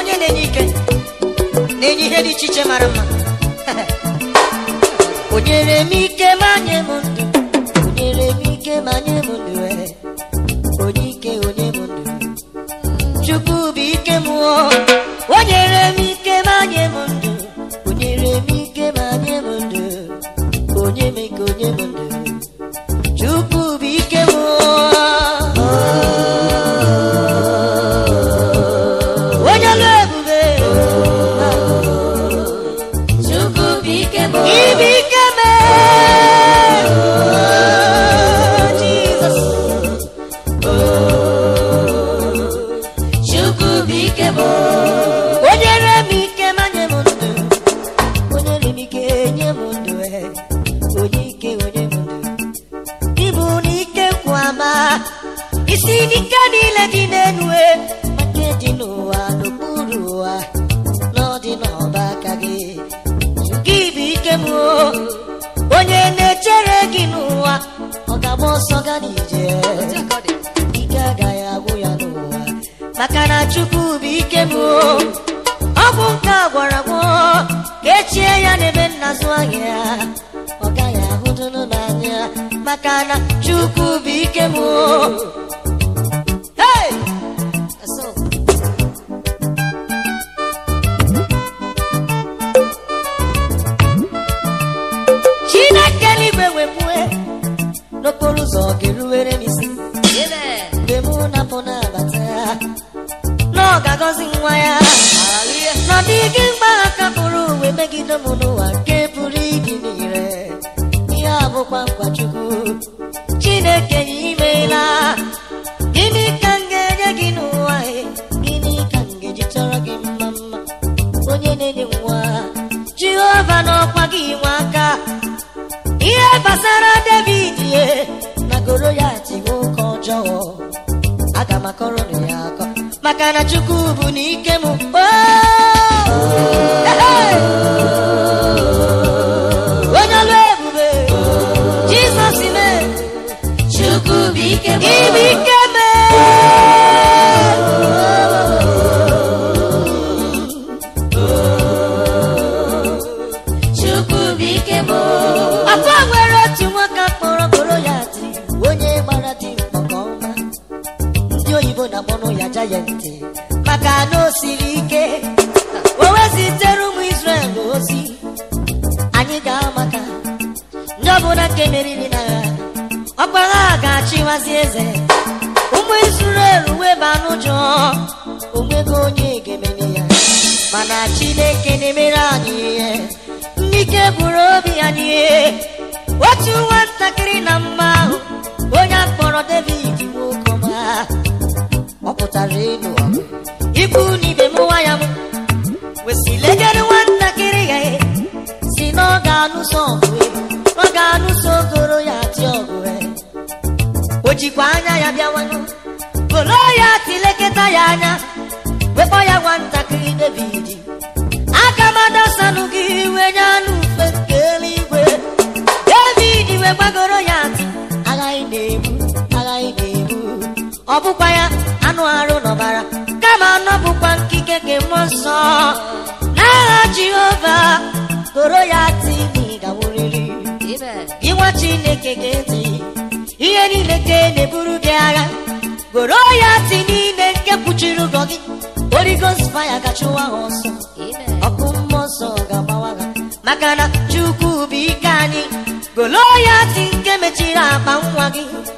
onye na-enye ike na-enye ihe dị iche iche mara mma. O nyere m ike ma nye m ndụ, o nyere m ike ma nye m ndụ, onye ike onye m ndụ. Chukwu bụ ike m, o nyere m ike ma nye m ndụ, o nyere m ike ma nye m ndụ, onye m ike onye m ndụ. Chukwu bụ ike m, onye ọlụ ebube. Chukwu bụ ike m, Ibe ike m, Jesus. Chukwu bụ ike m, O nyere m ike ma nye m ndụ, o nyere m ike nye m ndụ, onye ike onye m ndụ. Ịbụ n'ike nkwama, isi n'ike niile dị n'elu, nke dị n'ụwa n'okpuru ụwa, n'ọdị n'ọba aka gị. Gị bụ ike m, onye na-echere gị n'ụwa, ọ ga-agba ọsọ gaa n'ije. Ike agaghị agwụ ya n'ụwa, maka na Chukwu bụ ike m. Ọ bụ nke a gwara agwọ, ka echie ya n'ebe nnazụ ahịa, ọ gaghị ahụdụnụ n'anya, maka na Chukwu bụ ike m. Hey! That's all. Chineke eluigwe wepue n'okporo ụzọ ga-eruwere m isi. Mgbe mụ na-apụ na-abata, na ọ ga-agọzi nwa ya. Na ọ dịghị mgbe aka pụrụ uwe megide m n'ụwa nke pụrụ ịdị n'ire. Ihe a bụkwa nkwa Chukwu. Chineke ya imeela. Gịnị ka m ga-enye gị n'ụwa? Gịnị ka m ga-eji chọrọ gị mma mma? Onye na-enye nwa, Jehova n'ọkwa gị nwe aka. Ihe gbasara David na Goloyat nwoke ọjọọ, aga m akọrọ ya akọ, maka na Chukwu bụ n'ike m. Onye ọlụ ebube, Jizọs ime. Chukwu bụ ike m, Ibe ike m. Chukwu bụ ike m, Akwa nwere otu nwoke akpọrọ Goloyat, onye gbara dimkpa nke ọma. Ndị oyibo na-akpọnụ ya giant, maka na o siri ike. O wezitere ụmụ Israel ozi, anyị ga-amaka ndị ọbụla nke meriri n'agha, ọkwa ha ga-achịwazi eze. Ụmụ Israel weba n'ụjọ, onwego onye ga-emene ya, mana Chineke na-emere anyị ihe. Ndị ike buru obi anyị. Otu nwatakịrị na mma ahụ, onye akpọrọ David nwoke ọma, ọ pụtara elu ọgụ, ikwu n'ibe m nwa ya m wesilegere nwatakịrị ya, si na ọ ga-anụso ọgụ, ọ ga-anụso Goloyat ọgụ. O jikwa anya ya bịawanụ, Goloyat lekọta ya anya, wekpọ ya nwatakịrị David. Aka m adasanụ gị iwe nye anụ ufe nke eluigwe. David wekwa Goloyat, aghaghị na-egbu, aghaghị na-egbu. Ọ bụkwa ya anụ arụ n'ọbara, kama ọ bụkwa nkike nke mmụọ nsọ. N'aha Jehova, Goloyat ga-anwụrịrị. Gị nwa Chineke ga-eti ihe niile nke na-eburu gị agha. Goloyat niile nke kpuchiri ụgwọ gị, Holy Ghost fire ga-achụwa ha ọsọ. Ọkụ mmụọ nsọ ga-agbawa ha, maka na Chukwu bụ ike anyị. Goloyat nke mechiri akpa nwa gị,